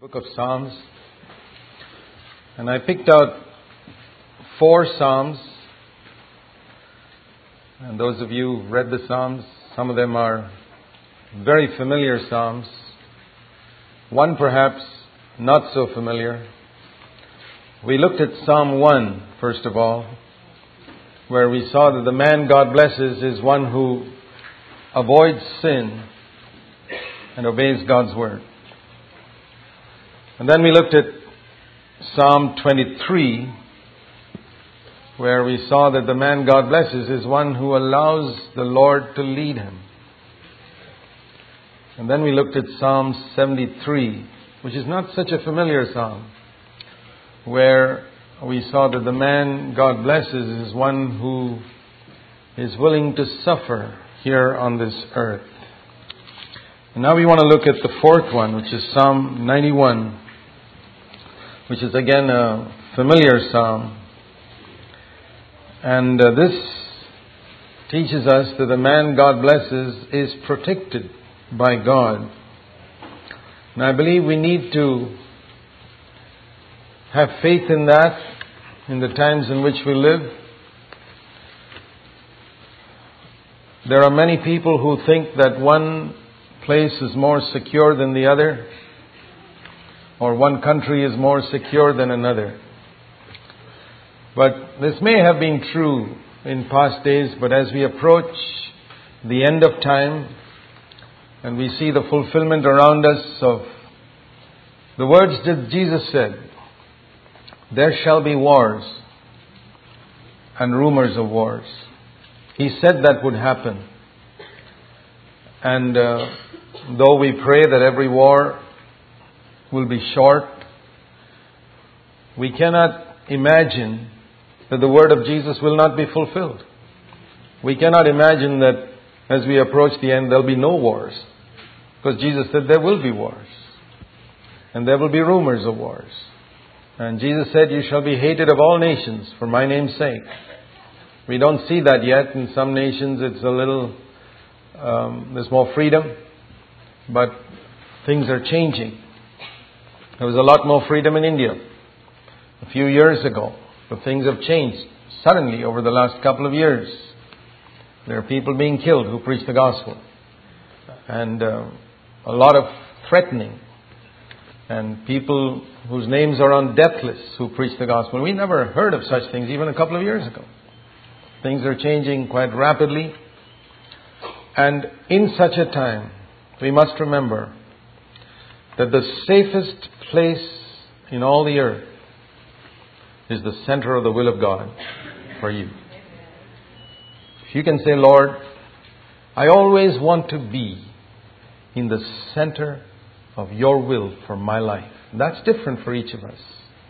Book of Psalms, and I picked out 4 Psalms, and those of you who've read the Psalms, some of them are very familiar Psalms, one perhaps not so familiar. We looked at Psalm 1 first of all, where we saw that the man God blesses is one who avoids sin and obeys God's word. And then we looked at Psalm 23, where we saw that the man God blesses is one who allows the Lord to lead him. And then we looked at Psalm 73, which is not such a familiar psalm, where we saw that the man God blesses is one who is willing to suffer here on this earth. And now we want to look at the 4th one, which is Psalm 91, which is again a familiar psalm. And this teaches us that the man God blesses is protected by God. And I believe we need to have faith in that in the times in which we live. There are many people who think that one place is more secure than the other, or one country is more secure than another. But this may have been true in past days, but as we approach the end of time and we see the fulfillment around us of the words that Jesus said, there shall be wars and rumors of wars. He said that would happen. And though we pray that every war will be short, we cannot imagine that the word of Jesus will not be fulfilled. We cannot imagine that as we approach the end there'll be no wars, because Jesus said there will be wars and there will be rumors of wars. And Jesus said, you shall be hated of all nations for my name's sake. We don't see that yet. In some nations it's a little, there's more freedom, but things are changing. There was a lot more freedom in India a few years ago, but things have changed suddenly over the last couple of years. There are people being killed who preach the gospel, and a lot of threatening, and people whose names are on death lists who preach the gospel. We never heard of such things even a couple of years ago. Things are changing quite rapidly, and in such a time we must remember that the safest place in all the earth is the center of the will of God for you. If you can say, Lord, I always want to be in the center of your will for my life. That's different for each of us.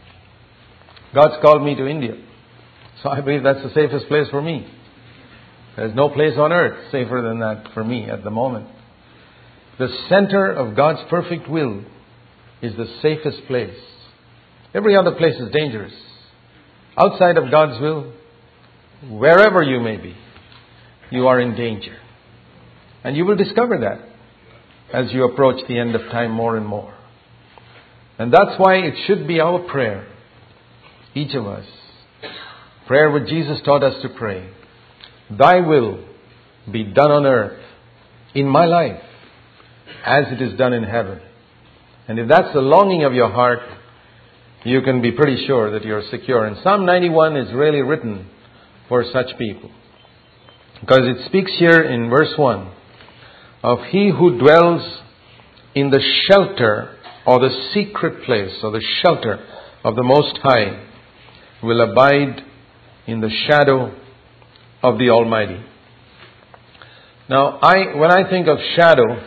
God's called me to India, so I believe that's the safest place for me. There's no place on earth safer than that for me at the moment. The center of God's perfect will is the safest place. Every other place is dangerous. Outside of God's will, wherever you may be, you are in danger. And you will discover that as you approach the end of time more and more. And that's why it should be our prayer, each of us. Prayer which Jesus taught us to pray. Thy will be done on earth, in my life, as it is done in heaven. And if that's the longing of your heart, you can be pretty sure that you're secure. And Psalm 91 is really written for such people, because it speaks here in verse 1 of he who dwells in the shelter or the secret place or the shelter of the Most High will abide in the shadow of the Almighty. Now, when I think of shadow,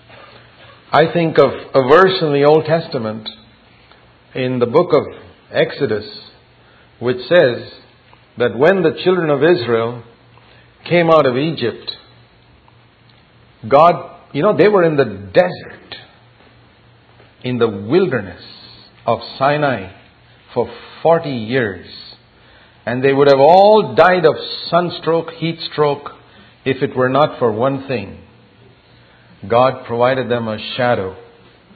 I think of a verse in the Old Testament in the book of Exodus, which says that when the children of Israel came out of Egypt, God, they were in the desert, in the wilderness of Sinai for 40 years. And they would have all died of sunstroke, heat stroke, if it were not for one thing. God provided them a shadow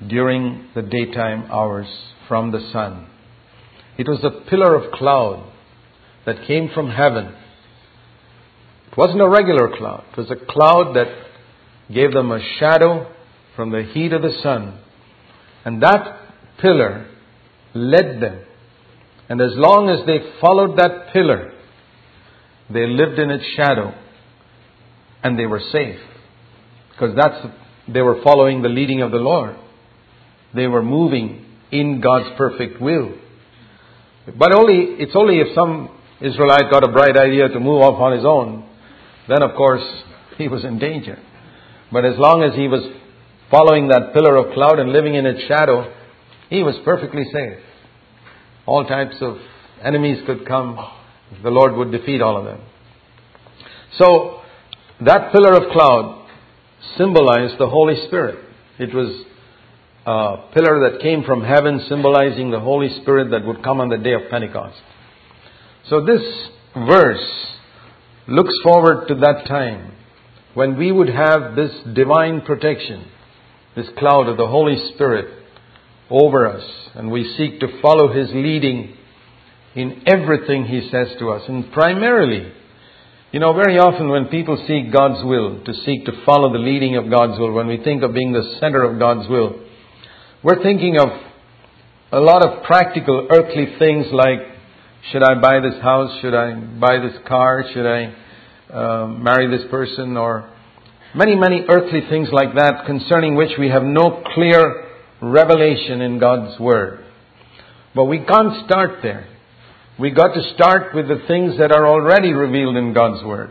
during the daytime hours from the sun. It was a pillar of cloud that came from heaven. It wasn't a regular cloud. It was a cloud that gave them a shadow from the heat of the sun. And that pillar led them. And as long as they followed that pillar, they lived in its shadow and they were safe. Because they were following the leading of the Lord. They were moving in God's perfect will. But it's only if some Israelite got a bright idea to move off on his own, then of course he was in danger. But as long as he was following that pillar of cloud and living in its shadow, he was perfectly safe. All types of enemies could come. The Lord would defeat all of them. So that pillar of cloud symbolized the Holy Spirit. It was a pillar that came from heaven, symbolizing the Holy Spirit that would come on the day of Pentecost. So this verse looks forward to that time when we would have this divine protection, this cloud of the Holy Spirit over us, and we seek to follow His leading in everything He says to us. And primarily, very often when people seek God's will, to seek to follow the leading of God's will, when we think of being the center of God's will, we're thinking of a lot of practical earthly things like, should I buy this house? Should I buy this car? Should I marry this person? Or many, many earthly things like that, concerning which we have no clear revelation in God's Word. But we can't start there. We got to start with the things that are already revealed in God's Word,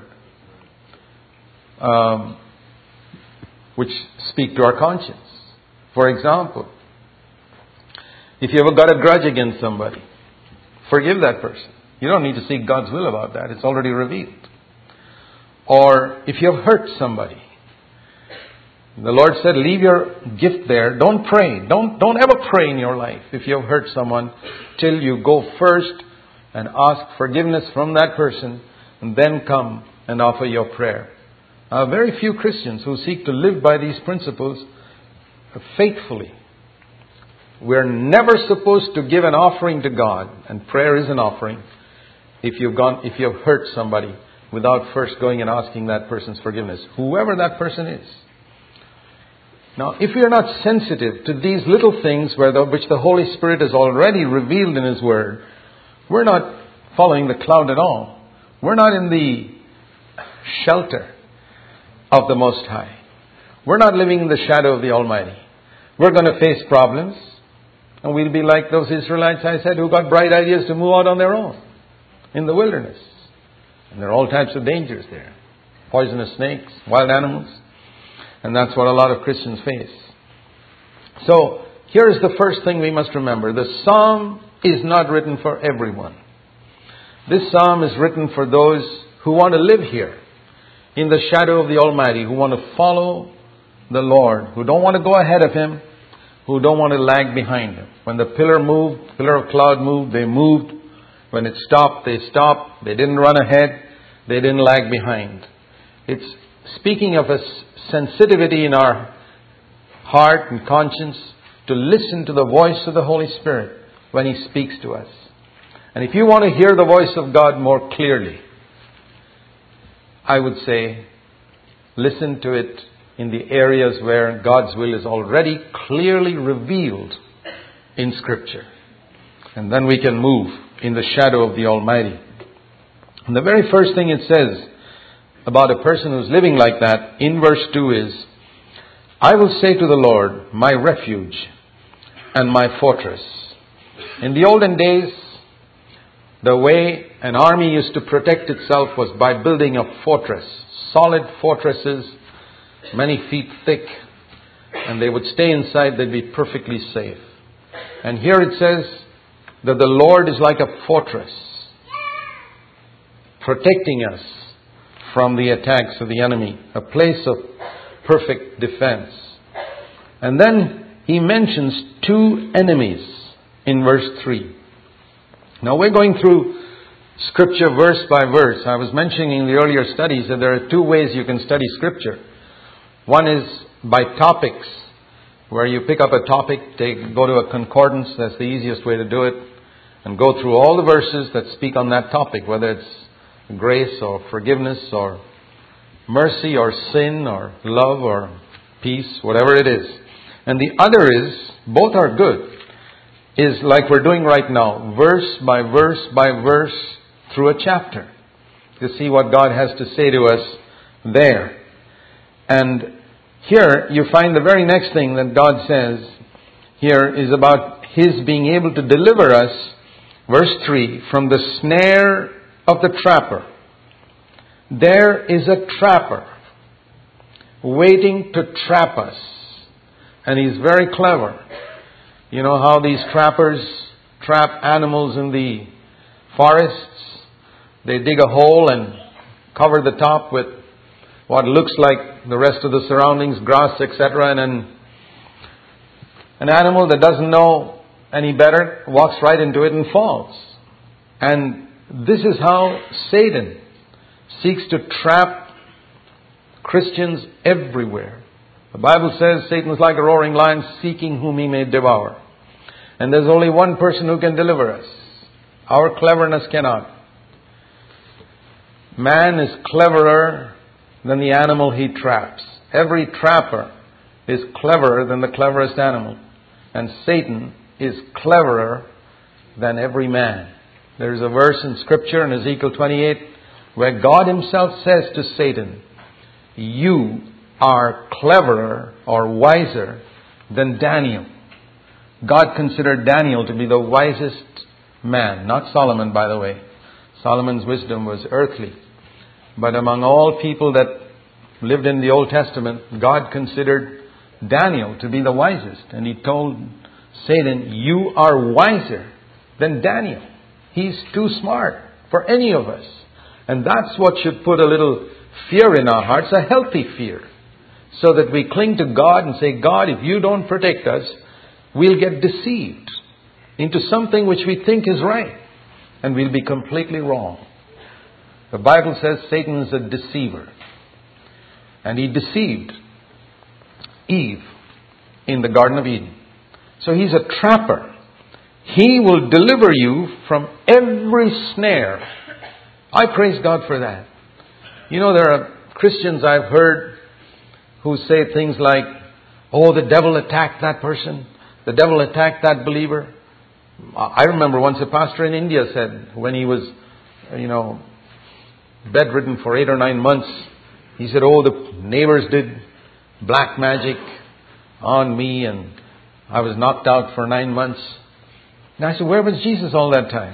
which speak to our conscience. For example, if you ever got a grudge against somebody, forgive that person. You don't need to seek God's will about that. It's already revealed. Or if you have hurt somebody, the Lord said, leave your gift there. Don't pray. Don't ever pray in your life if you have hurt someone till you go first and ask forgiveness from that person and then come and offer your prayer. Very few Christians who seek to live by these principles faithfully. We're never supposed to give an offering to God, and prayer is an offering, if you've hurt somebody without first going and asking that person's forgiveness, whoever that person is. Now, if we are not sensitive to these little things which the Holy Spirit has already revealed in His Word, we're not following the cloud at all. We're not in the shelter of the Most High. We're not living in the shadow of the Almighty. We're going to face problems, and we'll be like those Israelites, I said, who got bright ideas to move out on their own in the wilderness. And there are all types of dangers there. Poisonous snakes, wild animals. And that's what a lot of Christians face. So, here's the first thing we must remember. The psalm is not written for everyone. This psalm is written for those who want to live here in the shadow of the Almighty, who want to follow the Lord, who don't want to go ahead of Him, who don't want to lag behind Him. When the pillar of cloud moved, they moved. When it stopped, they stopped. They didn't run ahead. They didn't lag behind. It's speaking of a sensitivity in our heart and conscience to listen to the voice of the Holy Spirit when He speaks to us. And if you want to hear the voice of God more clearly, I would say, listen to it in the areas where God's will is already clearly revealed in Scripture. And then we can move in the shadow of the Almighty. And the very first thing it says about a person who's living like that in verse 2 is, I will say to the Lord, my refuge and my fortress. In the olden days, the way an army used to protect itself was by building a fortress, solid fortresses, many feet thick, and they would stay inside, they'd be perfectly safe. And here it says that the Lord is like a fortress, protecting us from the attacks of the enemy, a place of perfect defense. And then He mentions two enemies in verse 3. Now we're going through Scripture verse by verse. I was mentioning in the earlier studies that there are two ways you can study Scripture. One is by topics, where you pick up a topic, go to a concordance, that's the easiest way to do it, and go through all the verses that speak on that topic, whether it's grace or forgiveness or mercy or sin or love or peace, whatever it is. And the other is, both are good, is like we're doing right now, verse by verse by verse through a chapter, to see what God has to say to us there. And here you find the very next thing that God says here is about His being able to deliver us, verse 3, from the snare of the trapper. There is a trapper waiting to trap us. And he's very clever. You know how these trappers trap animals in the forests? They dig a hole and cover the top with what looks like the rest of the surroundings, grass, etc. And then an animal that doesn't know any better walks right into it and falls. And this is how Satan seeks to trap Christians everywhere. The Bible says Satan is like a roaring lion seeking whom he may devour. And there's only one person who can deliver us. Our cleverness cannot. Man is cleverer than the animal he traps. Every trapper is cleverer than the cleverest animal. And Satan is cleverer than every man. There's a verse in Scripture in Ezekiel 28 where God Himself says to Satan, "You are cleverer or wiser than Daniel." God considered Daniel to be the wisest man. Not Solomon, by the way. Solomon's wisdom was earthly. But among all people that lived in the Old Testament, God considered Daniel to be the wisest. And He told Satan, "You are wiser than Daniel. He's too smart for any of us." And that's what should put a little fear in our hearts, a healthy fear. So that we cling to God and say, "God, if you don't protect us, we'll get deceived into something which we think is right. And we'll be completely wrong." The Bible says Satan is a deceiver. And he deceived Eve in the Garden of Eden. So he's a trapper. He will deliver you from every snare. I praise God for that. You know, there are Christians I've heard who say things like, "Oh, the devil attacked that person. The devil attacked that believer." I remember once a pastor in India said, when he was, bedridden for 8 or 9 months, he said, "Oh, the neighbors did black magic on me and I was knocked out for 9 months. And I said, "Where was Jesus all that time?"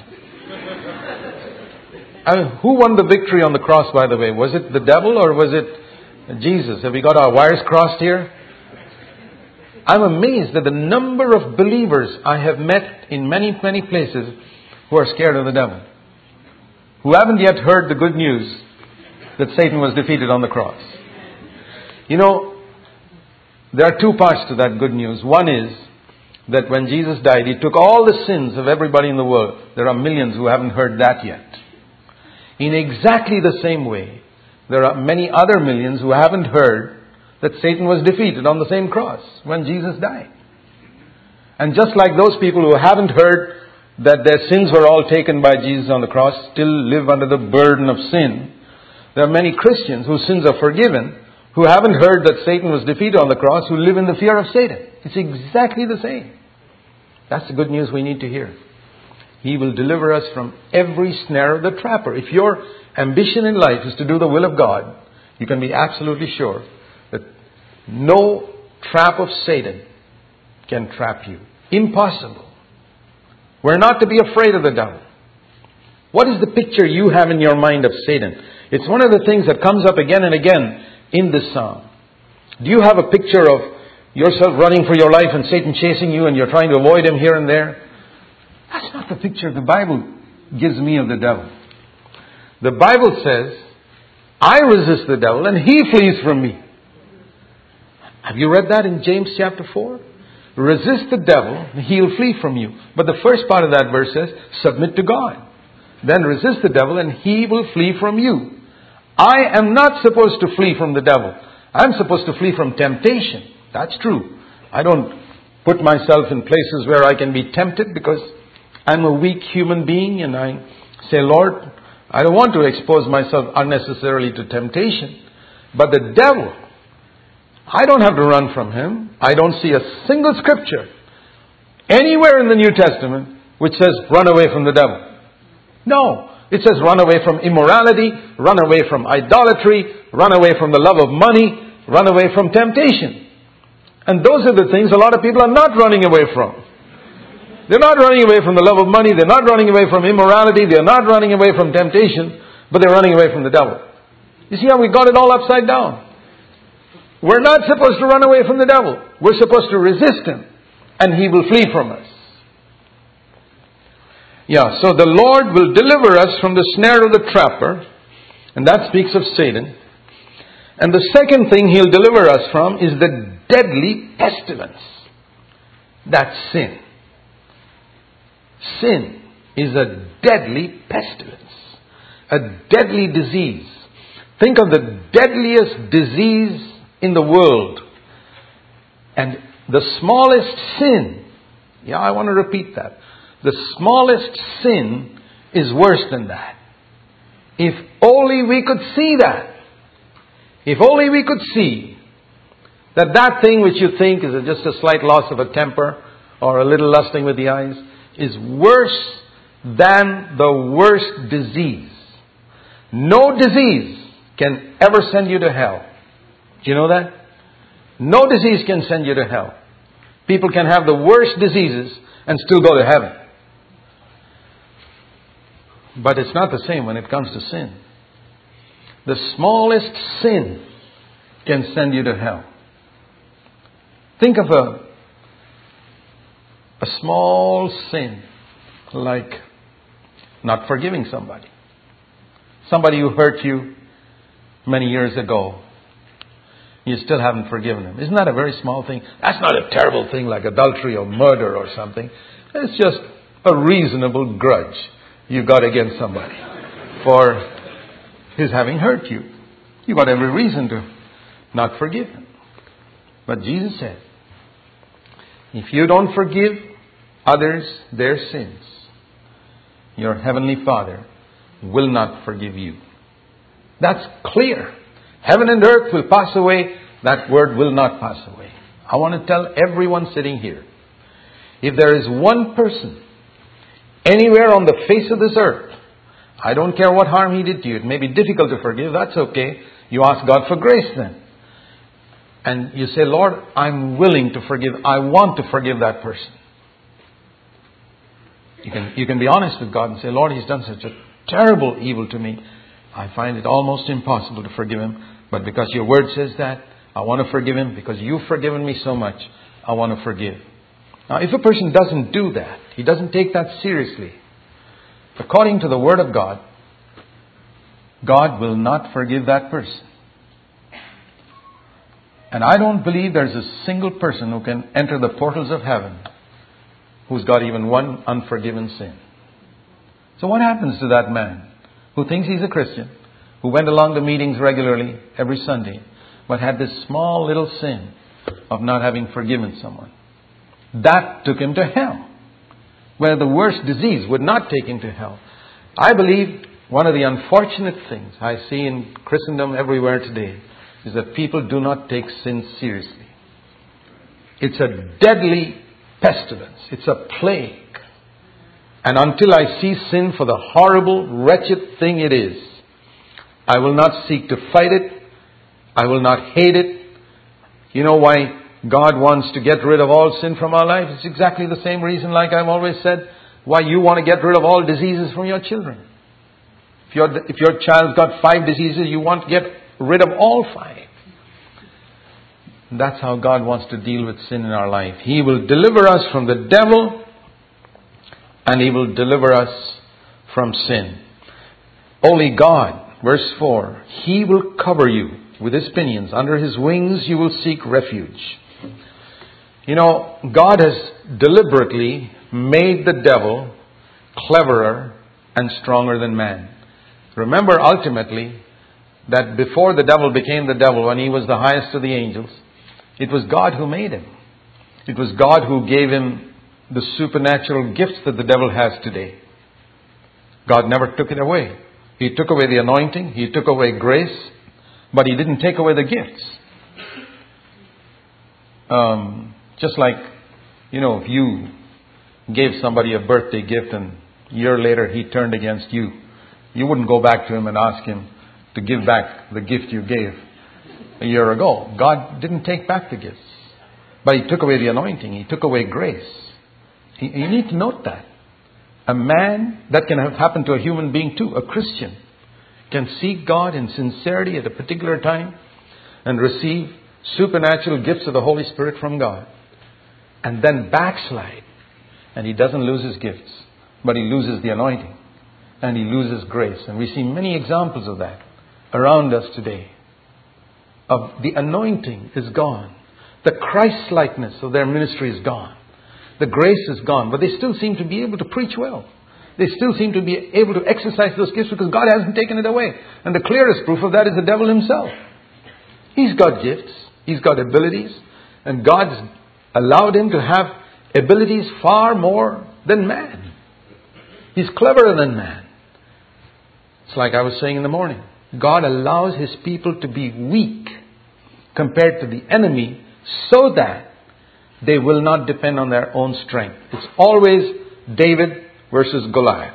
Who won the victory on the cross, by the way? Was it the devil or was it Jesus? Have we got our wires crossed here? I'm amazed at the number of believers I have met in many, many places who are scared of the devil, who haven't yet heard the good news that Satan was defeated on the cross. You know, there are two parts to that good news. One is that when Jesus died, He took all the sins of everybody in the world. There are millions who haven't heard that yet. In exactly the same way, there are many other millions who haven't heard that Satan was defeated on the same cross when Jesus died. And just like those people who haven't heard that their sins were all taken by Jesus on the cross, still live under the burden of sin, there are many Christians whose sins are forgiven, who haven't heard that Satan was defeated on the cross, who live in the fear of Satan. It's exactly the same. That's the good news we need to hear. He will deliver us from every snare of the trapper. If your ambition in life is to do the will of God, you can be absolutely sure that no trap of Satan can trap you. Impossible. We're not to be afraid of the devil. What is the picture you have in your mind of Satan? It's one of the things that comes up again and again in this psalm. Do you have a picture of yourself running for your life and Satan chasing you and you're trying to avoid him here and there? That's not the picture the Bible gives me of the devil. The Bible says, "I resist the devil and he flees from me." Have you read that in James chapter 4? Resist the devil and he'll flee from you. But the first part of that verse says, submit to God. Then resist the devil and he will flee from you. I am not supposed to flee from the devil. I'm supposed to flee from temptation. That's true. I don't put myself in places where I can be tempted because I'm a weak human being, and I say, Lord, I don't want to expose myself unnecessarily to temptation. But the devil, I don't have to run from him. I don't see a single scripture anywhere in the New Testament which says run away from the devil. No. It says run away from immorality, run away from idolatry, run away from the love of money, run away from temptation. And those are the things a lot of people are not running away from. They're not running away from the love of money, they're not running away from immorality, they're not running away from temptation, but they're running away from the devil. You see how we got it all upside down? We're not supposed to run away from the devil. We're supposed to resist him, and he will flee from us. Yeah, so the Lord will deliver us from the snare of the trapper, and that speaks of Satan. And the second thing he'll deliver us from is the deadly pestilence. That's sin. Sin is a deadly pestilence, a deadly disease. Think of the deadliest disease in the world. And the smallest sin, I want to repeat that. The smallest sin is worse than that. If only we could see that. If only we could see that thing which you think is just a slight loss of a temper or a little lusting with the eyes is worse than the worst disease. No disease can ever send you to hell. Do you know that? No disease can send you to hell. People can have the worst diseases and still go to heaven. But it's not the same when it comes to sin. The smallest sin can send you to hell. Think of a small sin like not forgiving somebody. Somebody who hurt you many years ago. You still haven't forgiven them. Isn't that a very small thing? That's not a terrible thing like adultery or murder or something. It's just a reasonable grudge you got against somebody for his having hurt you. You got every reason to not forgive him. But Jesus said, if you don't forgive others their sins, your heavenly Father will not forgive you. That's clear. Heaven and earth will pass away. That word will not pass away. I want to tell everyone sitting here, if there is one person anywhere on the face of this earth, I don't care what harm he did to you. It may be difficult to forgive. That's okay. You ask God for grace then. And you say, Lord, I'm willing to forgive. I want to forgive that person. You can be honest with God and say, Lord, he's done such a terrible evil to me. I find it almost impossible to forgive him. But because your word says that, I want to forgive him. Because you've forgiven me so much, I want to forgive. Now, if a person doesn't do that, he doesn't take that seriously, according to the word of God, God will not forgive that person. And I don't believe there's a single person who can enter the portals of heaven who's got even one unforgiven sin. So what happens to that man who thinks he's a Christian, who went along to meetings regularly every Sunday, but had this small little sin of not having forgiven someone? That took him to hell, where the worst disease would not take him to hell. I believe one of the unfortunate things I see in Christendom everywhere today is that people do not take sin seriously. It's a deadly pestilence. It's a plague. And until I see sin for the horrible, wretched thing it is, I will not seek to fight it. I will not hate it. You know why God wants to get rid of all sin from our life? It's exactly the same reason, like I've always said, why you want to get rid of all diseases from your children. If your child's got 5 diseases, you want to get rid of all 5. That's how God wants to deal with sin in our life. He will deliver us from the devil, and He will deliver us from sin. Only God, verse 4, He will cover you with His pinions. Under His wings you will seek refuge. You know, God has deliberately made the devil cleverer and stronger than man. Remember ultimately that before the devil became the devil, when he was the highest of the angels, it was God who made him. It was God who gave him the supernatural gifts that the devil has today. God never took it away. He took away the anointing. He took away grace. But He didn't take away the gifts. Just like, if you gave somebody a birthday gift and a year later he turned against you, you wouldn't go back to him and ask him to give back the gift you gave a year ago. God didn't take back the gifts. But He took away the anointing. He took away grace. You need to note that. A man, that can have happened to a human being too, a Christian, can seek God in sincerity at a particular time and receive supernatural gifts of the Holy Spirit from God, and then backslide. And he doesn't lose his gifts, but he loses the anointing and he loses grace. And we see many examples of that around us today. Of the anointing is gone. The Christ-likeness of their ministry is gone. The grace is gone, but they still seem to be able to preach well. They still seem to be able to exercise those gifts because God hasn't taken it away. And the clearest proof of that is the devil himself. He's got gifts. He's got abilities. And God's allowed him to have abilities far more than man. He's cleverer than man. It's like I was saying in the morning. God allows His people to be weak compared to the enemy so that they will not depend on their own strength. It's always David versus Goliath.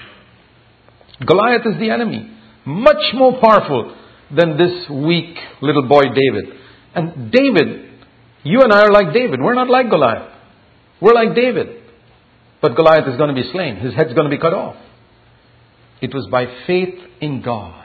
Goliath is the enemy. Much more powerful than this weak little boy David. And David, you and I are like David. We're not like Goliath. We're like David. But Goliath is going to be slain. His head's going to be cut off. It was by faith in God.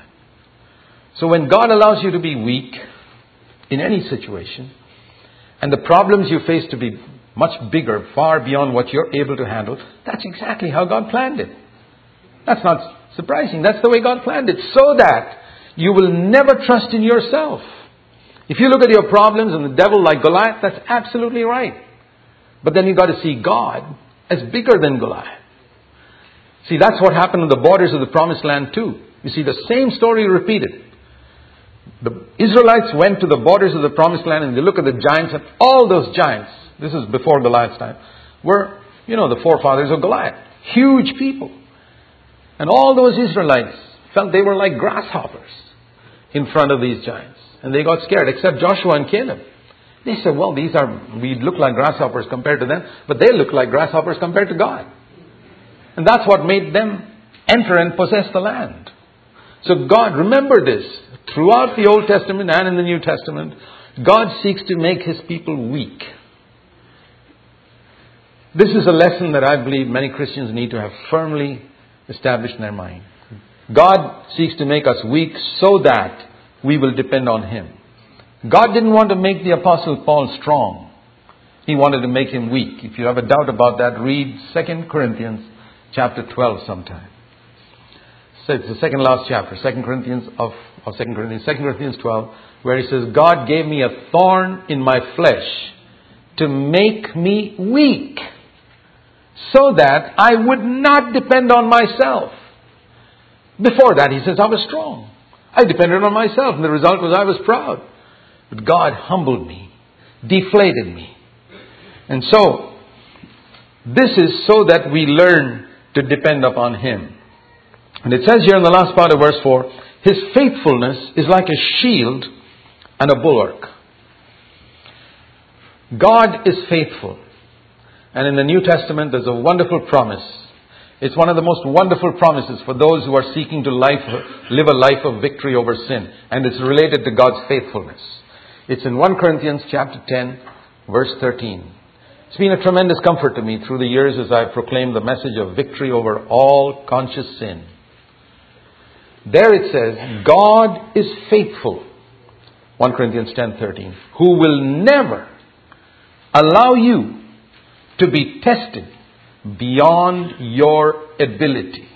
So when God allows you to be weak in any situation, and the problems you face to be much bigger, far beyond what you're able to handle, that's exactly how God planned it. That's not surprising. That's the way God planned it. So that you will never trust in yourself. If you look at your problems and the devil like Goliath, that's absolutely right. But then you've got to see God as bigger than Goliath. See, that's what happened on the borders of the promised land too. You see the same story repeated. The Israelites went to the borders of the promised land and they look at the giants, and all those giants, this is before Goliath's time, were, the forefathers of Goliath. Huge people. And all those Israelites felt they were like grasshoppers in front of these giants. And they got scared, except Joshua and Caleb. They said, well, we look like grasshoppers compared to them, but they look like grasshoppers compared to God. And that's what made them enter and possess the land. So God, remember this, throughout the Old Testament and in the New Testament, God seeks to make His people weak. This is a lesson that I believe many Christians need to have firmly established in their mind. God seeks to make us weak so that we will depend on Him. God didn't want to make the Apostle Paul strong. He wanted to make him weak. If you have a doubt about that, read 2 Corinthians chapter 12 sometime. So it's the second last chapter, 2 Corinthians 12, where he says, God gave me a thorn in my flesh to make me weak, so that I would not depend on myself. Before that, he says, I was strong. I depended on myself, and the result was I was proud. But God humbled me, deflated me. And so, this is so that we learn to depend upon Him. And it says here in the last part of verse 4, His faithfulness is like a shield and a bulwark. God is faithful. And in the New Testament, there's a wonderful promise. It's one of the most wonderful promises for those who are seeking to live a life of victory over sin. And it's related to God's faithfulness. It's in 1 Corinthians chapter 10, verse 13. It's been a tremendous comfort to me through the years as I've proclaimed the message of victory over all conscious sin. There it says, God is faithful, 1 Corinthians 10:13, who will never allow you to be tested beyond your ability.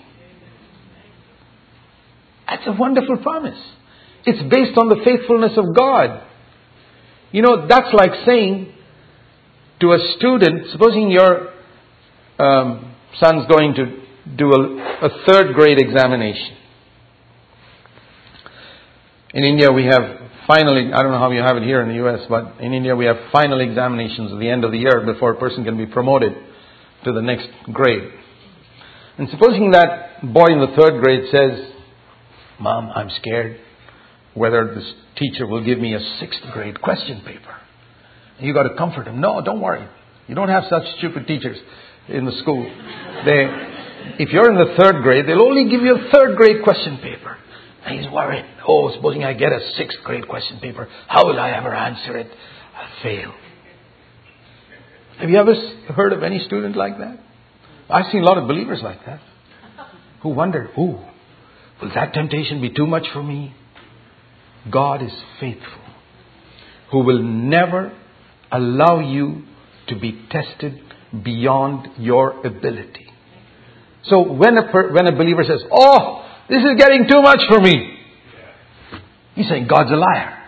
That's a wonderful promise. It's based on the faithfulness of God. That's like saying to a student, supposing your son's going to do a third grade examination. In India, we have finally, I don't know how you have it here in the U.S., but in India we have final examinations at the end of the year before a person can be promoted to the next grade. And supposing that boy in the 3rd grade says, Mom, I'm scared whether this teacher will give me a 6th grade question paper. And you got to comfort him. No, don't worry. You don't have such stupid teachers in the school. If you're in the 3rd grade, they'll only give you a 3rd grade question paper. And he's worried. Oh, supposing I get a 6th grade question paper, how will I ever answer it? I'll fail. Have you ever heard of any student like that? I've seen a lot of believers like that who wonder, will that temptation be too much for me? God is faithful, who will never allow you to be tested beyond your ability. So when a believer says, this is getting too much for me, he's saying God's a liar.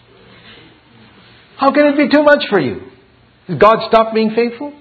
How can it be too much for you? Has God stopped being faithful?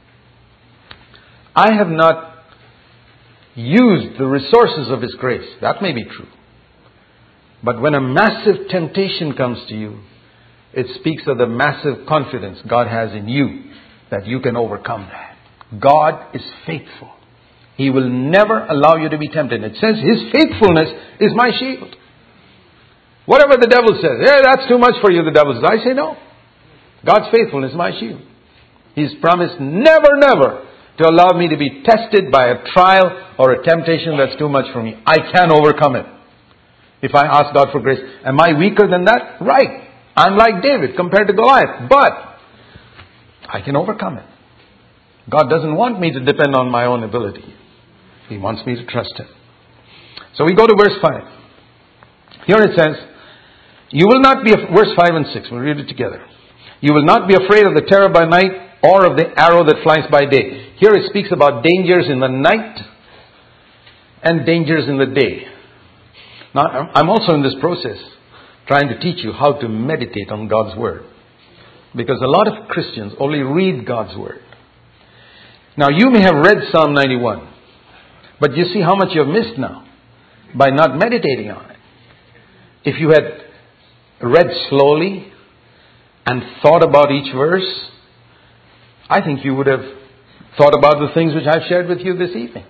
I have not used the resources of His grace. That may be true. But when a massive temptation comes to you, it speaks of the massive confidence God has in you that you can overcome that. God is faithful. He will never allow you to be tempted. It says His faithfulness is my shield. Whatever the devil says, that's too much for you, the devil says. I say no. God's faithfulness is my shield. He's promised never to allow me to be tested by a trial or a temptation that's too much for me. I can overcome it. If I ask God for grace, am I weaker than that? Right. I'm like David compared to Goliath. But I can overcome it. God doesn't want me to depend on my own ability. He wants me to trust Him. So we go to verse 5. Here it says, you will not be, verse 5 and 6, we'll read it together. You will not be afraid of the terror by night or of the arrow that flies by day. Here it speaks about dangers in the night and dangers in the day. Now, I'm also in this process trying to teach you how to meditate on God's Word. Because a lot of Christians only read God's Word. Now, you may have read Psalm 91. But you see how much you have missed now by not meditating on it. If you had read slowly and thought about each verse, I think you would have thought about the things which I've shared with you this evening.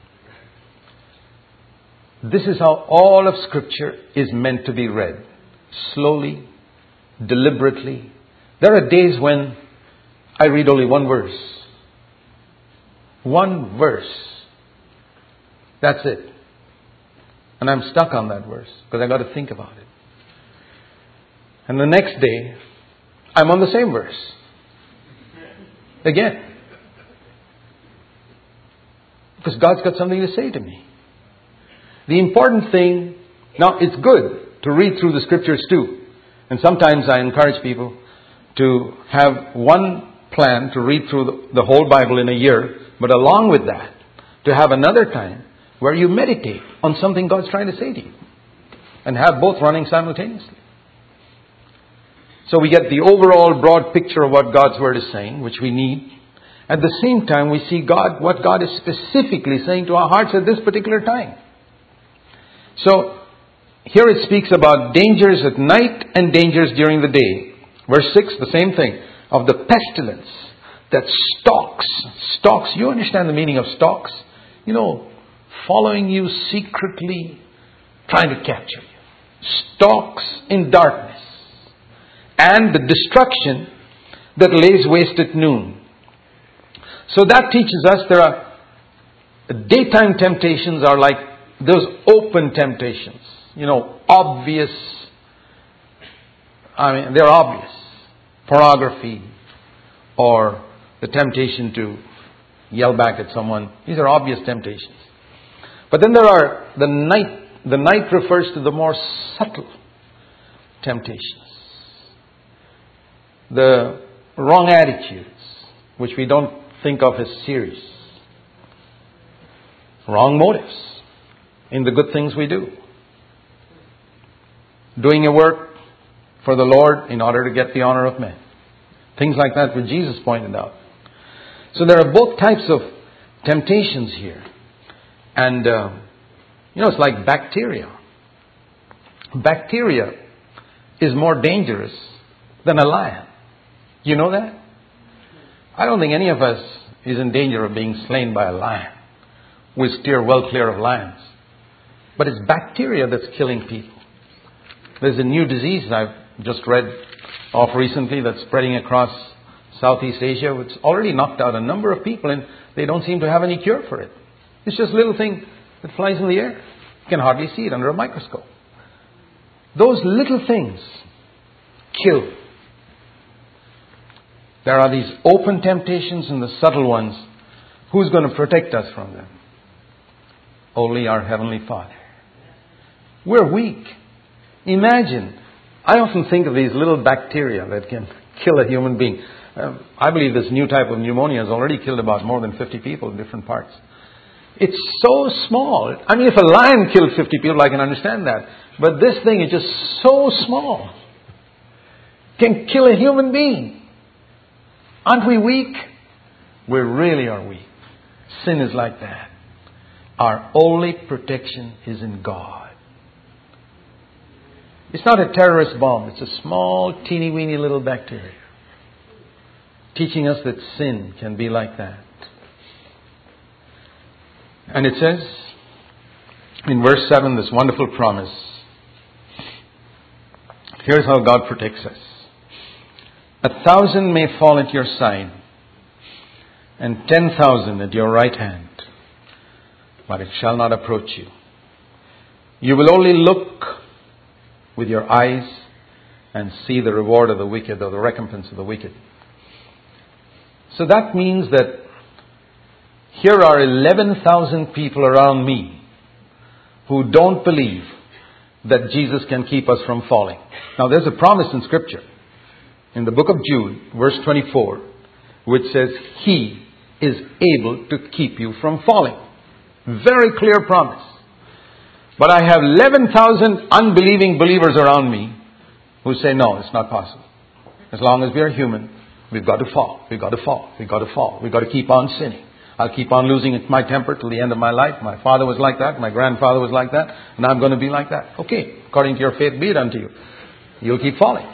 This is how all of Scripture is meant to be read. Slowly, deliberately. There are days when I read only one verse. One verse. That's it. And I'm stuck on that verse because I got to think about it. And the next day, I'm on the same verse. Again. Because God's got something to say to me. The important thing, now it's good to read through the Scriptures too. And sometimes I encourage people to have one plan to read through the whole Bible in a year. But along with that, to have another time where you meditate on something God's trying to say to you. And have both running simultaneously. So we get the overall broad picture of what God's Word is saying, which we need. At the same time, we see what God is specifically saying to our hearts at this particular time. So, here it speaks about dangers at night and dangers during the day. Verse 6, the same thing. Of the pestilence that stalks. Stalks, you understand the meaning of stalks? You know, following you secretly, trying to capture you. Stalks in darkness. And the destruction that lays waste at noon. So that teaches us there are daytime temptations are like those open temptations. You know, obvious. I mean, they're obvious. Pornography or the temptation to yell back at someone. These are obvious temptations. But then there are the night. The night refers to the more subtle temptations. The wrong attitudes, which we don't think of as serious. Wrong motives in the good things we do. Doing a work for the Lord in order to get the honor of men. Things like that which Jesus pointed out. So there are both types of temptations here. And, it's like bacteria. Bacteria is more dangerous than a lion. You know that? I don't think any of us is in danger of being slain by a lion. We steer well clear of lions. But it's bacteria that's killing people. There's a new disease I've just read of recently that's spreading across Southeast Asia. It's already knocked out a number of people and they don't seem to have any cure for it. It's just a little thing that flies in the air. You can hardly see it under a microscope. Those little things kill. There are these open temptations and the subtle ones. Who's going to protect us from them? Only our Heavenly Father. We're weak. Imagine, I often think of these little bacteria that can kill a human being. I believe this new type of pneumonia has already killed about more than 50 people in different parts. It's so small. I mean, if a lion killed 50 people, I can understand that. But this thing is just so small. Can kill a human being. Aren't we weak? We really are weak. Sin is like that. Our only protection is in God. It's not a terrorist bomb. It's a small, teeny-weeny little bacteria. Teaching us that sin can be like that. And it says in verse 7, this wonderful promise. Here's how God protects us. 1,000 may fall at your side and 10,000 at your right hand, but it shall not approach you. You will only look with your eyes and see the reward of the wicked, or the recompense of the wicked. So that means that here are 11,000 people around me who don't believe that Jesus can keep us from falling. Now there's a promise in Scripture, in the book of Jude, verse 24, which says, He is able to keep you from falling. Very clear promise. But I have 11,000 unbelieving believers around me who say, no, it's not possible. As long as we are human, we've got to fall. We've got to fall. We've got to fall. We've got to keep on sinning. I'll keep on losing my temper till the end of my life. My father was like that. My grandfather was like that. And I'm going to be like that. Okay, according to your faith, be it unto you. You'll keep falling.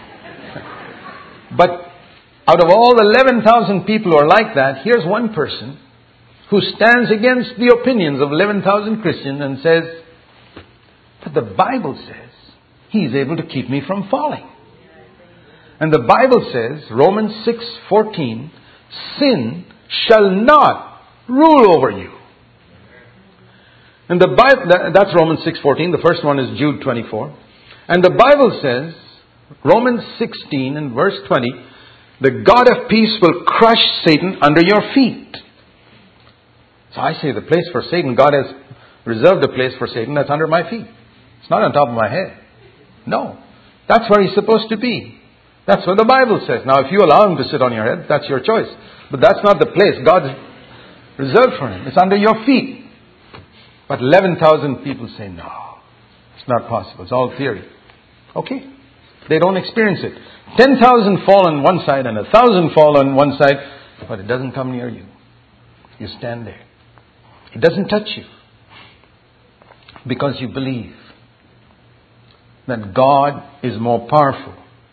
But out of all the 11,000 people who are like that, here's one person who stands against the opinions of 11,000 Christians and says, but the Bible says He's able to keep me from falling. And the Bible says, Romans 6:14, sin shall not rule over you. And the Bible, that's Romans 6:14. The first one is Jude 24. And the Bible says, Romans 16 and verse 20, the God of peace will crush Satan under your feet. So I say the place for Satan, God has reserved a place for Satan that's under my feet. It's not on top of my head. No. That's where he's supposed to be. That's what the Bible says. Now, if you allow him to sit on your head, that's your choice. But that's not the place God's reserved for him. It's under your feet. But 11,000 people say, no, it's not possible. It's all theory. Okay. They don't experience it. 10,000 fall on one side and 1,000 fall on one side, but it doesn't come near you. You stand there. It doesn't touch you. Because you believe that God is more powerful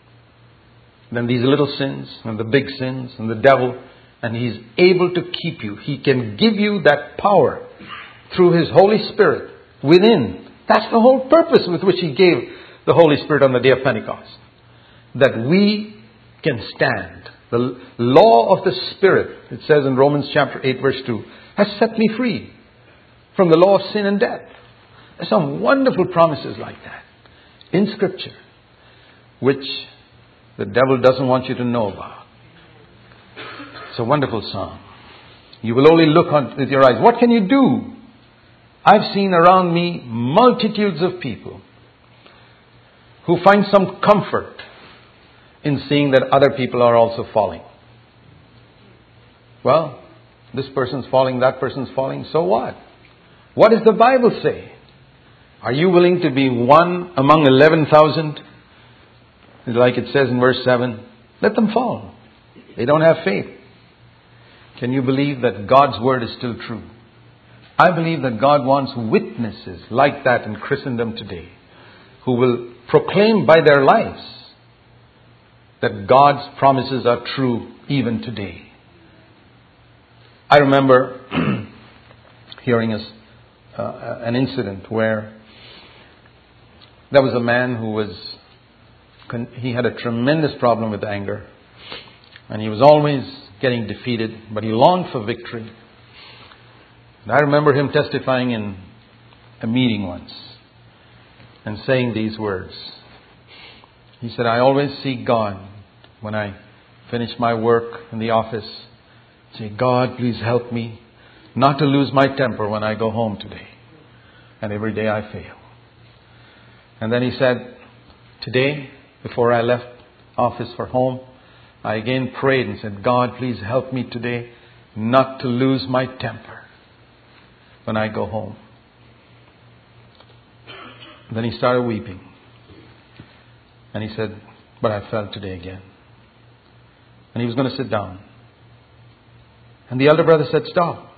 than these little sins and the big sins and the devil, and He's able to keep you. He can give you that power through His Holy Spirit within. That's the whole purpose with which He gave the Holy Spirit on the day of Pentecost. That we can stand. The law of the Spirit, it says in Romans chapter 8 verse 2, has set me free from the law of sin and death. There's some wonderful promises like that in Scripture, which the devil doesn't want you to know about. It's a wonderful song. You will only look on with your eyes. What can you do? I've seen around me multitudes of people who find some comfort in seeing that other people are also falling. Well, this person's falling, that person's falling, so what? What does the Bible say? Are you willing to be one among 11,000? Like it says in verse 7, let them fall. They don't have faith. Can you believe that God's word is still true? I believe that God wants witnesses like that in Christendom today, who will proclaim by their lives that God's promises are true even today. I remember hearing an incident where there was a man he had a tremendous problem with anger. And he was always getting defeated, but he longed for victory. And I remember him testifying in a meeting once and saying these words. He said, I always seek God when I finish my work in the office. Say, God, please help me not to lose my temper when I go home today. And every day I fail. And then he said, today, before I left office for home, I again prayed and said, God, please help me today not to lose my temper when I go home. Then he started weeping. And he said, but I fell today again. And he was going to sit down. And the elder brother said, stop.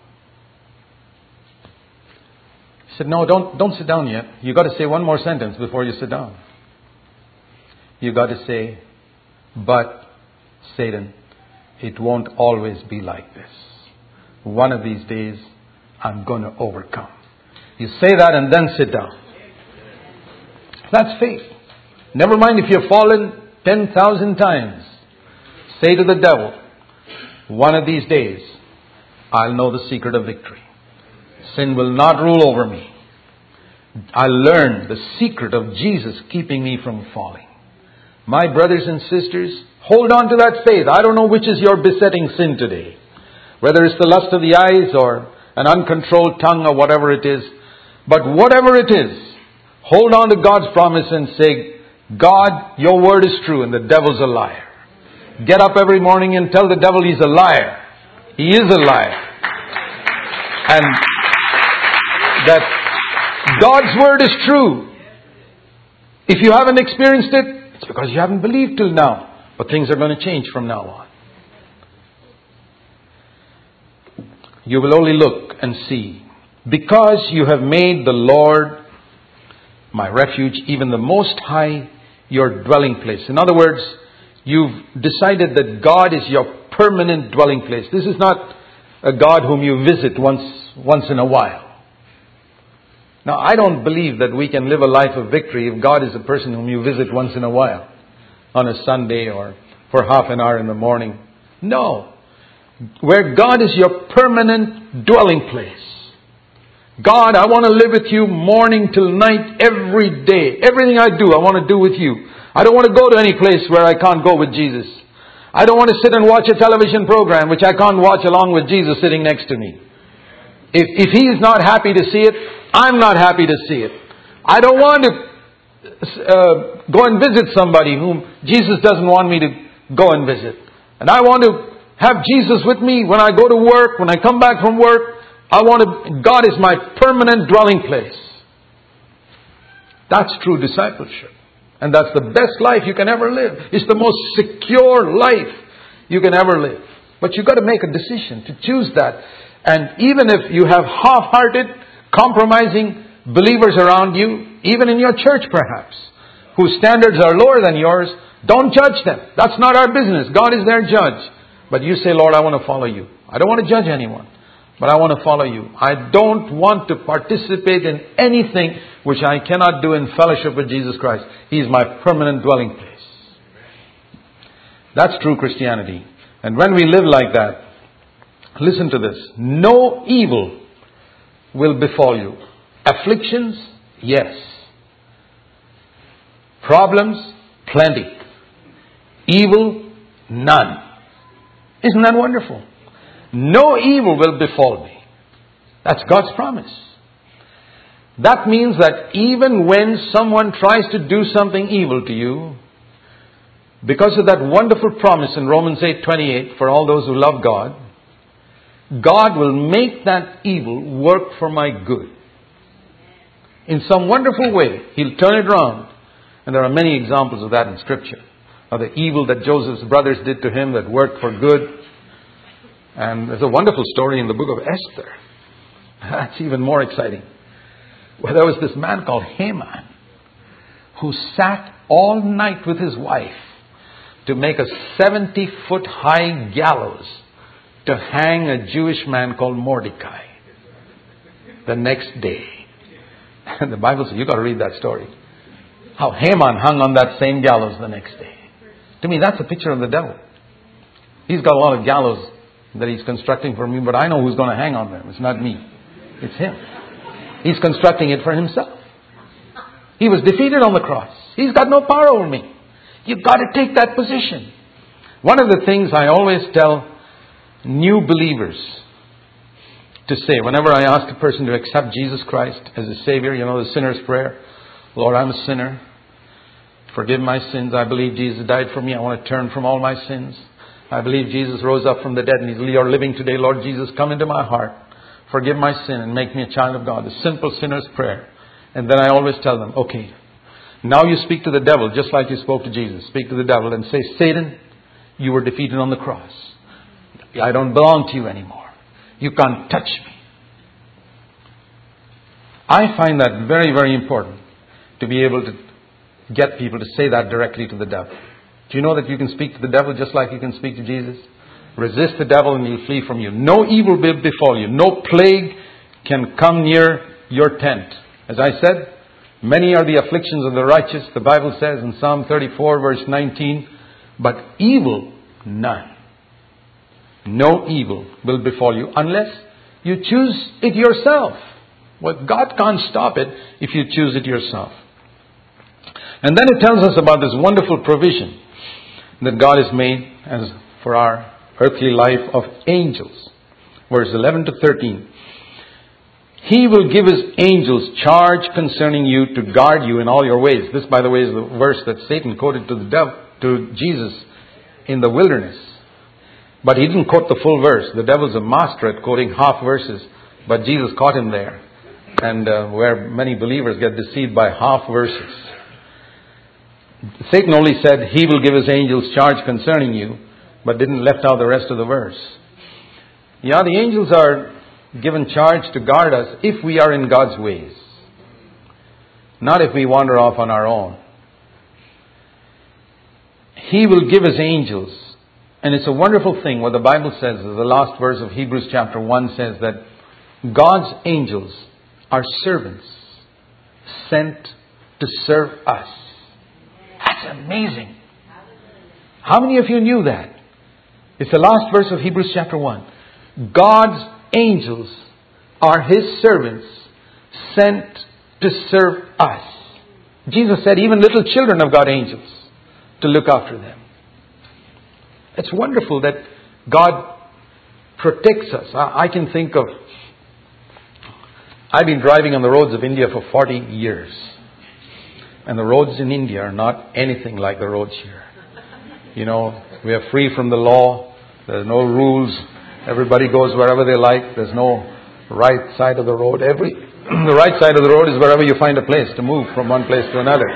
He said, no, don't sit down yet. You got to say one more sentence before you sit down. You got to say, but Satan, it won't always be like this. One of these days, I'm going to overcome. You say that and then sit down. That's faith. Never mind if you've fallen 10,000 times. Say to the devil, one of these days, I'll know the secret of victory. Sin will not rule over me. I'll learn the secret of Jesus keeping me from falling. My brothers and sisters, hold on to that faith. I don't know which is your besetting sin today. Whether it's the lust of the eyes or an uncontrolled tongue or whatever it is. But whatever it is, hold on to God's promise and say, God, your word is true and the devil's a liar. Get up every morning and tell the devil he's a liar. He is a liar. And that God's word is true. If you haven't experienced it, it's because you haven't believed till now. But things are going to change from now on. You will only look and see. Because you have made the Lord my refuge, even the Most High, your dwelling place. In other words, you've decided that God is your permanent dwelling place. This is not a God whom you visit once in a while. Now, I don't believe that we can live a life of victory if God is a person whom you visit once in a while, on a Sunday or for half an hour in the morning. No. Where God is your permanent dwelling place. God, I want to live with you morning till night, every day. Everything I do, I want to do with you. I don't want to go to any place where I can't go with Jesus. I don't want to sit and watch a television program which I can't watch along with Jesus sitting next to me. If He is not happy to see it, I'm not happy to see it. I don't want to go and visit somebody whom Jesus doesn't want me to go and visit. And I want to have Jesus with me when I go to work, when I come back from work. God is my permanent dwelling place. That's true discipleship. And that's the best life you can ever live. It's the most secure life you can ever live. But you've got to make a decision to choose that. And even if you have half-hearted, compromising believers around you, even in your church perhaps, whose standards are lower than yours, don't judge them. That's not our business. God is their judge. But you say, Lord, I want to follow you. I don't want to judge anyone, but I want to follow you. I don't want to participate in anything which I cannot do in fellowship with Jesus Christ. He is my permanent dwelling place. That's true Christianity. And when we live like that, listen to this. No evil will befall you. Afflictions, yes. Problems, plenty. Evil, none. Isn't that wonderful? No evil will befall me. That's God's promise. That means that even when someone tries to do something evil to you, because of that wonderful promise in Romans 8:28, for all those who love God, God will make that evil work for my good. In some wonderful way, He'll turn it around. And there are many examples of that in Scripture. Of the evil that Joseph's brothers did to him that worked for good. And there's a wonderful story in the book of Esther. That's even more exciting. Where there was this man called Haman who sat all night with his wife to make a 70-foot high gallows to hang a Jewish man called Mordecai the next day. And the Bible says, you've got to read that story. How Haman hung on that same gallows the next day. To me, that's a picture of the devil. He's got a lot of gallows that he's constructing for me, but I know who's going to hang on them. It's not me. It's him. He's constructing it for himself. He was defeated on the cross. He's got no power over me. You've got to take that position. One of the things I always tell new believers to say, whenever I ask a person to accept Jesus Christ as a Savior, you know the sinner's prayer. Lord, I'm a sinner. Forgive my sins. I believe Jesus died for me. I want to turn from all my sins. I believe Jesus rose up from the dead and you're living today. Lord Jesus, come into my heart. Forgive my sin and make me a child of God. A simple sinner's prayer. And then I always tell them, okay, now you speak to the devil just like you spoke to Jesus. Speak to the devil and say, Satan, you were defeated on the cross. I don't belong to you anymore. You can't touch me. I find that very, very important to be able to get people to say that directly to the devil. Do you know that you can speak to the devil just like you can speak to Jesus? Resist the devil and he'll flee from you. No evil will befall you. No plague can come near your tent. As I said, many are the afflictions of the righteous. The Bible says in Psalm 34 verse 19, but evil none. No evil will befall you unless you choose it yourself. Well, God can't stop it if you choose it yourself. And then it tells us about this wonderful provision that God has made as for our earthly life of angels. Verse 11 to 13. He will give His angels charge concerning you to guard you in all your ways. This, by the way, is the verse that Satan quoted to Jesus in the wilderness. But he didn't quote the full verse. The devil's a master at quoting half verses. But Jesus caught him there. And where many believers get deceived by half verses. Satan only said, He will give His angels charge concerning you, but didn't left out the rest of the verse. Yeah, the angels are given charge to guard us if we are in God's ways. Not if we wander off on our own. He will give His angels. And it's a wonderful thing what the Bible says. The last verse of Hebrews chapter 1 says that God's angels are servants sent to serve us. That's amazing. How many of you knew that? It's the last verse of Hebrews chapter 1. God's angels are His servants sent to serve us. Jesus said even little children have got angels to look after them. It's wonderful that God protects us. I can think of, I've been driving on the roads of India for 40 years. And the roads in India are not anything like the roads here. You know, we are free from the law. There's no rules. Everybody goes wherever they like. There's no right side of the road. The right side of the road is wherever you find a place to move from one place to another.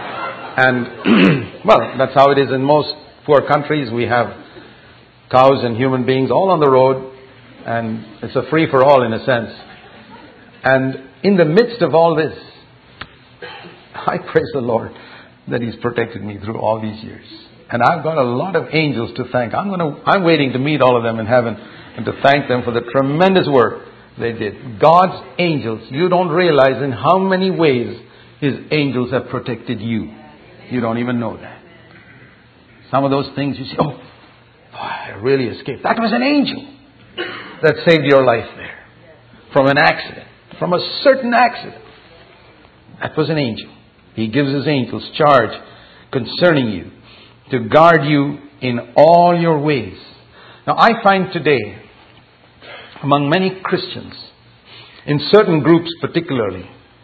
And, well, that's how it is in most poor countries. We have cows and human beings all on the road. And it's a free for all in a sense. And in the midst of all this, I praise the Lord that He's protected me through all these years. And I've got a lot of angels to thank. I'm waiting to meet all of them in heaven and to thank them for the tremendous work they did. God's angels, you don't realize in how many ways His angels have protected you. You don't even know that. Some of those things you say, oh, I really escaped. That was an angel that saved your life there. From an accident. From a certain accident. That was an angel. He gives His angels charge concerning you to guard you in all your ways. Now I find today, among many Christians, in certain groups particularly,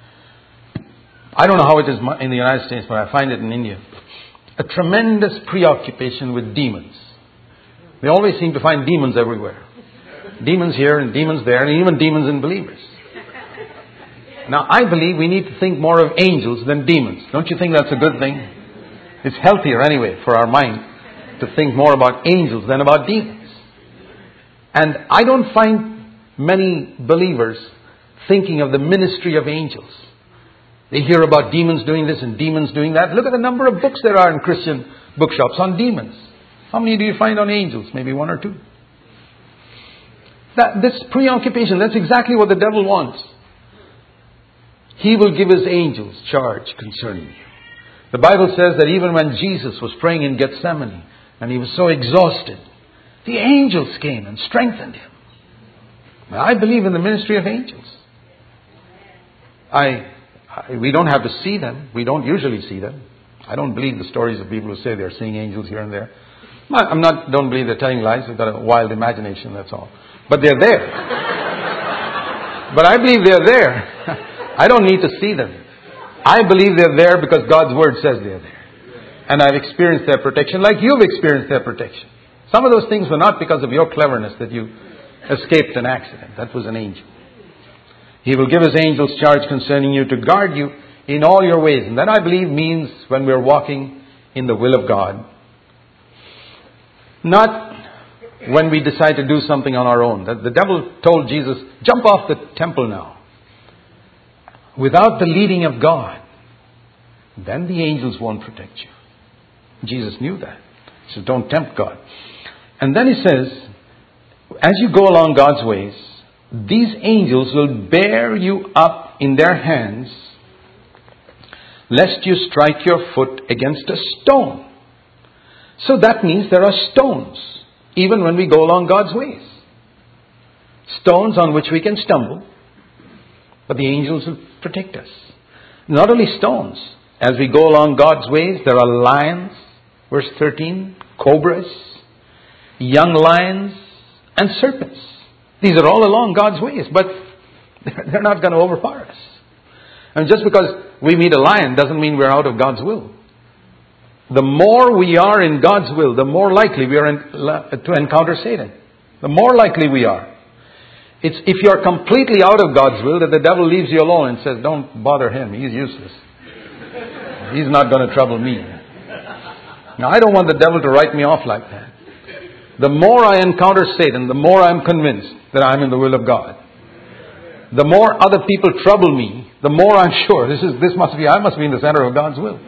I don't know how it is in the United States, but I find it in India, a tremendous preoccupation with demons. They always seem to find demons everywhere. Demons here and demons there, and even demons in believers. Now, I believe we need to think more of angels than demons. Don't you think that's a good thing? It's healthier anyway for our mind to think more about angels than about demons. And I don't find many believers thinking of the ministry of angels. They hear about demons doing this and demons doing that. Look at the number of books there are in Christian bookshops on demons. How many do you find on angels? Maybe one or two. This preoccupation, that's exactly what the devil wants. He will give his angels charge concerning you. The Bible says that even when Jesus was praying in Gethsemane and he was so exhausted, the angels came and strengthened him. Now, I believe in the ministry of angels. We don't have to see them. We don't usually see them. I don't believe the stories of people who say they're seeing angels here and there. Don't believe they're telling lies. They've got a wild imagination, that's all. But they're there. But I believe they're there. I don't need to see them. I believe they're there because God's Word says they're there. And I've experienced their protection like you've experienced their protection. Some of those things were not because of your cleverness that you escaped an accident. That was an angel. He will give His angels charge concerning you to guard you in all your ways. And that, I believe, means when we're walking in the will of God. Not when we decide to do something on our own. The devil told Jesus, jump off the temple now. Without the leading of God, then the angels won't protect you. Jesus knew that. He says, don't tempt God. And then He says, as you go along God's ways, these angels will bear you up in their hands, lest you strike your foot against a stone. So that means there are stones, even when we go along God's ways. Stones on which we can stumble, but the angels will protect us. Not only stones. As we go along God's ways, there are lions, verse 13, cobras, young lions, and serpents. These are all along God's ways, but they're not going to overpower us. And just because we meet a lion doesn't mean we're out of God's will. The more we are in God's will, the more likely we are to encounter Satan. The more likely we are. It's if you're completely out of God's will that the devil leaves you alone and says, don't bother him, he's useless. He's not going to trouble me. Now, I don't want the devil to write me off like that. The more I encounter Satan, the more I'm convinced that I'm in the will of God. The more other people trouble me, the more I'm sure I must be in the center of God's will.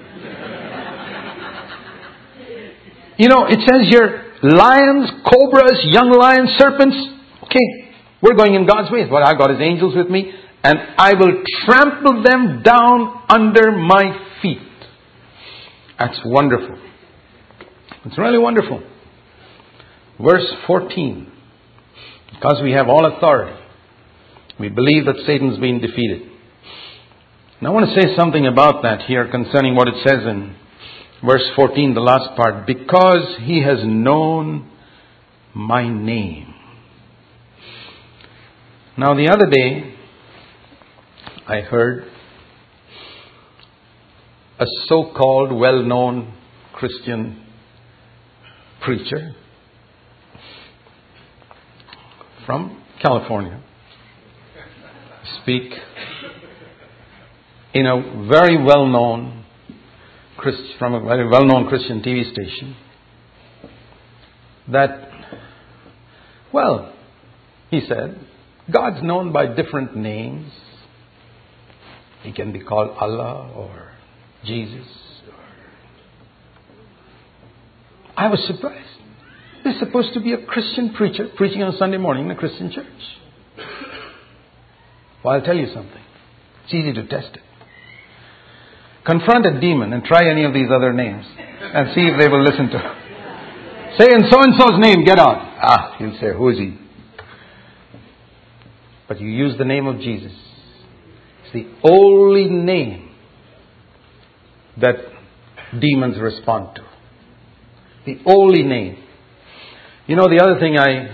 You know, it says here, lions, cobras, young lions, serpents. Okay, we're going in God's ways. But I've got His angels with me, and I will trample them down under my feet. That's wonderful. It's really wonderful. Verse 14. Because we have all authority, we believe that Satan's been defeated. And I want to say something about that here concerning what it says in verse 14, the last part. Because He has known my name. Now, the other day, I heard a so-called well-known Christian preacher from California speak in a very well-known from a very well-known Christian TV station that, well, he said, God's known by different names. He can be called Allah or Jesus. I was surprised. This is supposed to be a Christian preacher preaching on Sunday morning in a Christian church. Well, I'll tell you something. It's easy to test it. Confront a demon and try any of these other names and see if they will listen to it. Say, in so-and-so's name, get out. He'll say, who is he? But you use the name of Jesus. It's the only name that demons respond to. The only name. You know, the other thing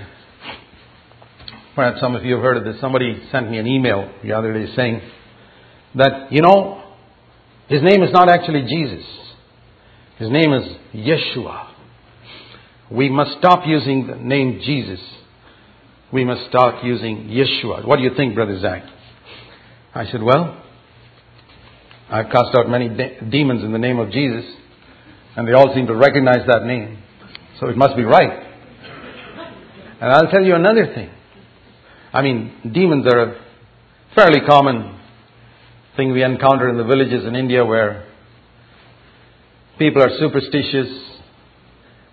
perhaps some of you have heard of this. Somebody sent me an email the other day saying that, His name is not actually Jesus. His name is Yeshua. We must stop using the name Jesus. We must start using Yeshua. What do you think, Brother Zach? I said, well, I've cast out many demons in the name of Jesus, and they all seem to recognize that name. So it must be right. And I'll tell you another thing. Demons are a fairly common thing we encounter in the villages in India where people are superstitious.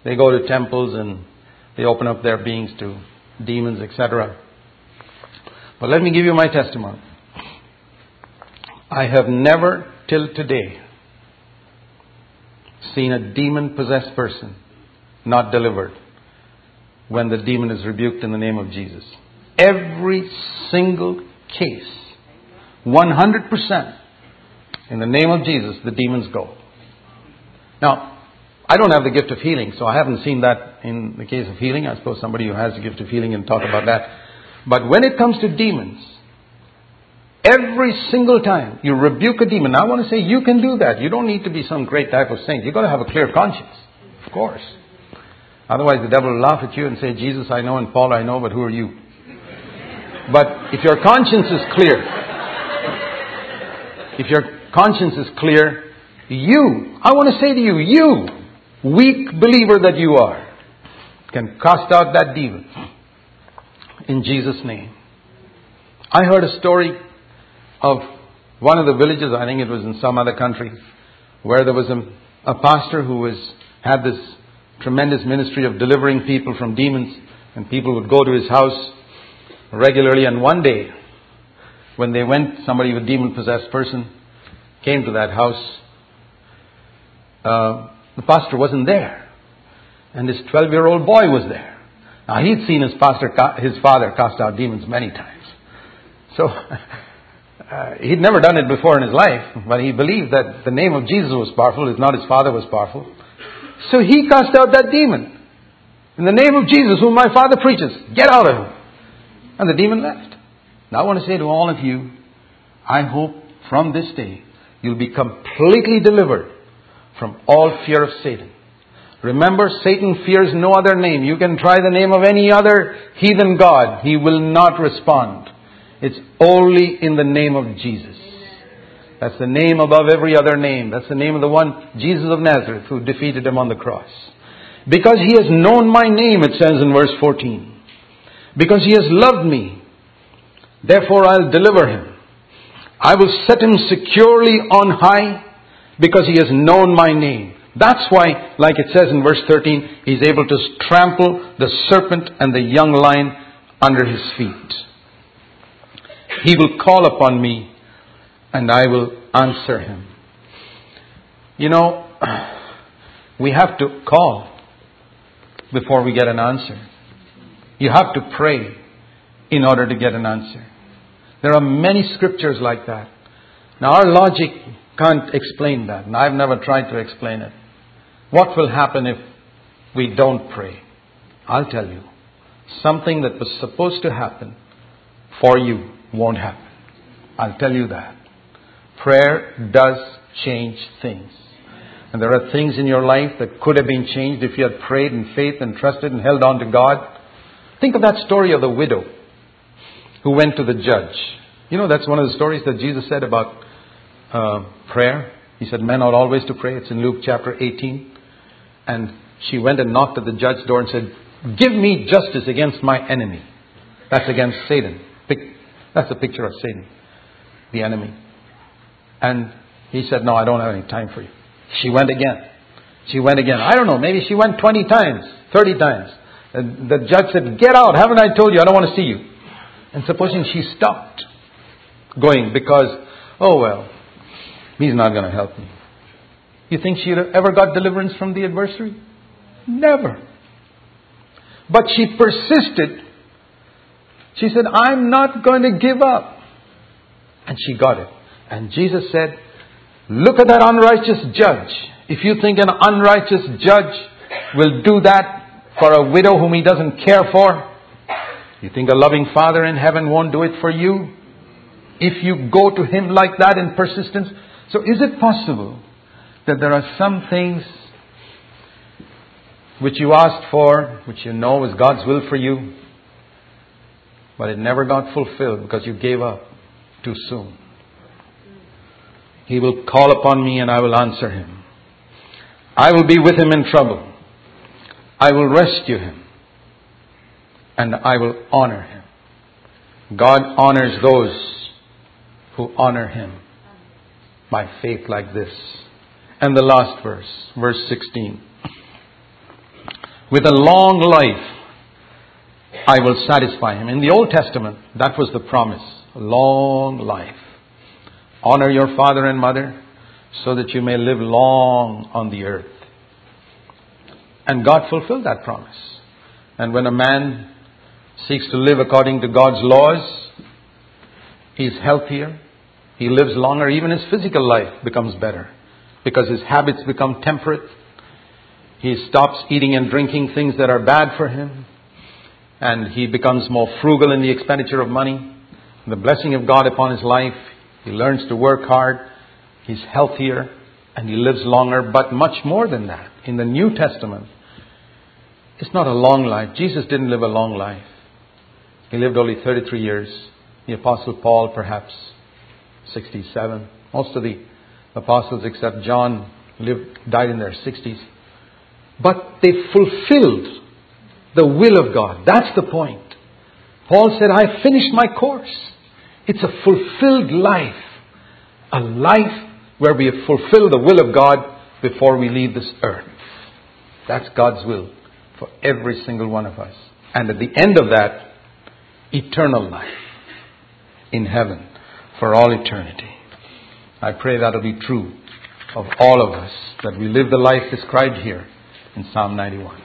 They go to temples and they open up their beings to demons, etc. But let me give you my testimony. I have never till today seen a demon-possessed person not delivered when the demon is rebuked in the name of Jesus. Every single case, 100%, in the name of Jesus, the demons go. Now, I don't have the gift of healing, so I haven't seen that in the case of healing. I suppose somebody who has the gift of healing can talk about that. But when it comes to demons, every single time you rebuke a demon, I want to say you can do that. You don't need to be some great type of saint. You've got to have a clear conscience, of course. Otherwise the devil will laugh at you and say, Jesus I know and Paul I know, but who are you? But if your conscience is clear, I want to say to you, you, weak believer that you are, can cast out that demon in Jesus' name. I heard a story of one of the villages, I think it was in some other country, where there was a pastor who had this tremendous ministry of delivering people from demons, and people would go to his house regularly. And one day, when they went, somebody with demon-possessed person came to that house. The pastor wasn't there, and his 12-year-old boy was there. Now he'd seen his father cast out demons many times, so he'd never done it before in his life, but he believed that the name of Jesus was powerful, if not his father was powerful. So he cast out that demon. In the name of Jesus, whom my Father preaches, get out of him. And the demon left. Now I want to say to all of you, I hope from this day you'll be completely delivered from all fear of Satan. Remember, Satan fears no other name. You can try the name of any other heathen god. He will not respond. It's only in the name of Jesus. That's the name above every other name. That's the name of the one, Jesus of Nazareth, who defeated him on the cross. Because he has known my name, it says in verse 14. Because he has loved me, therefore I'll deliver him. I will set him securely on high, because he has known my name. That's why, like it says in verse 13, he's able to trample the serpent and the young lion under his feet. He will call upon me, and I will answer him. You know, we have to call before we get an answer. You have to pray in order to get an answer. There are many scriptures like that. Now our logic can't explain that, and I've never tried to explain it. What will happen if we don't pray? I'll tell you. Something that was supposed to happen for you won't happen. I'll tell you that. Prayer does change things. And there are things in your life that could have been changed if you had prayed in faith and trusted and held on to God. Think of that story of the widow who went to the judge. You know, that's one of the stories that Jesus said about prayer. He said, men ought always to pray. It's in Luke chapter 18. And she went and knocked at the judge's door and said, give me justice against my enemy. That's against Satan. That's a picture of Satan, the enemy. And he said, no, I don't have any time for you. She went again. I don't know, maybe she went 20 times, 30 times. And the judge said, get out. Haven't I told you? I don't want to see you. And supposing she stopped going because, oh well, he's not going to help me. You think she ever got deliverance from the adversary? Never. But she persisted. She said, I'm not going to give up. And she got it. And Jesus said, look at that unrighteous judge. If you think an unrighteous judge will do that for a widow whom he doesn't care for, you think a loving Father in heaven won't do it for you? If you go to him like that in persistence. So is it possible that there are some things which you asked for, which you know is God's will for you, but it never got fulfilled because you gave up too soon? He will call upon me and I will answer him. I will be with him in trouble. I will rescue him and I will honor him. God honors those who honor him by faith like this. And the last verse, verse 16. with a long life I will satisfy him. In the Old Testament, that was the promise. Long life. Honor your father and mother so that you may live long on the earth. And God fulfilled that promise. And when a man seeks to live according to God's laws, he's healthier, he lives longer, even his physical life becomes better because his habits become temperate. He stops eating and drinking things that are bad for him, and he becomes more frugal in the expenditure of money. The blessing of God upon his life, he learns to work hard, he's healthier, and he lives longer. But much more than that, in the New Testament, it's not a long life. Jesus didn't live a long life. He lived only 33 years. The Apostle Paul, perhaps 67. Most of the apostles except John died in their 60s. But they fulfilled the will of God. That's the point. Paul said, I finished my course. It's a fulfilled life. A life where we have fulfilled the will of God before we leave this earth. That's God's will for every single one of us. And at the end of that, eternal life in heaven for all eternity. I pray that'll be true of all of us, that we live the life described here in Psalm 91.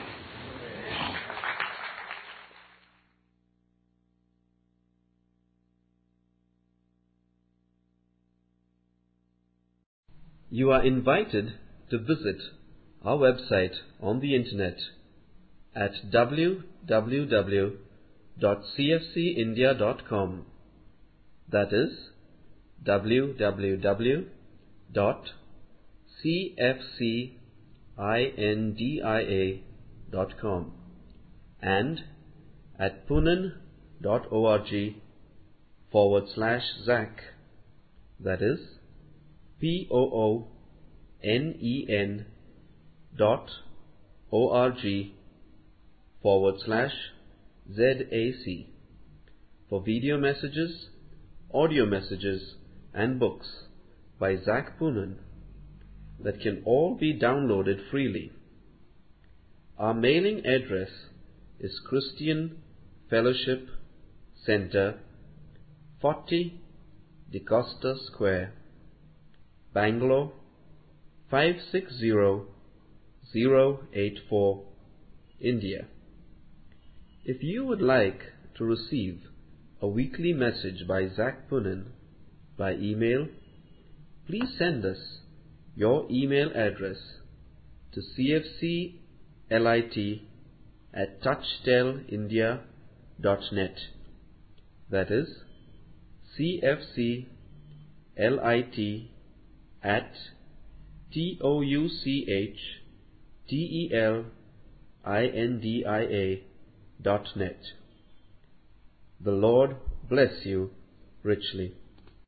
You are invited to visit our website on the internet at www.cfcindia.com. That is www.cfcindia.com, and at poonen.org/Zach. That is POONEN.org/ZAC for video messages, audio messages, and books by Zach Poonen that can all be downloaded freely. Our mailing address is Christian Fellowship Center, 40 DeCosta Square, Bangalore 560084, India. If you would like to receive a weekly message by Zach Poonen by email, please send us your email address to cfclit@touchstelindia.net. That is cfclit@touchstelindia.net. The Lord bless you richly.